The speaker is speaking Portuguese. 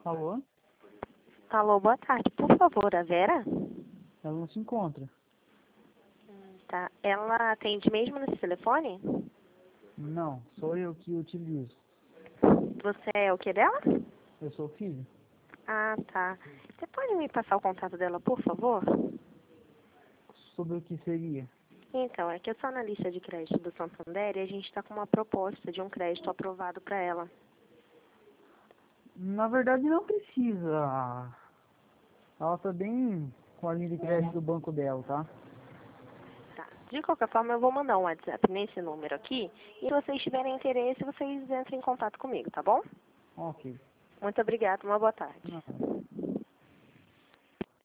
Alô? Alô, boa tarde. Por favor, a Vera? Ela não se encontra. Tá. Ela atende mesmo nesse telefone? Não, sou eu que utilizo. Você é o que dela? Eu sou o filho. Ah, tá. Você pode me passar o contato dela, por favor? Sobre o que seria? Então, é que eu sou analista de crédito do Santander e a gente está com uma proposta de um crédito aprovado para ela. Na verdade não precisa. Ela tá bem com a linha de crédito do banco dela, tá? Tá. De qualquer forma, eu vou mandar um WhatsApp nesse número aqui e se vocês tiverem interesse, vocês entrem em contato comigo, tá bom? Ok. Muito obrigada, uma boa tarde. Não.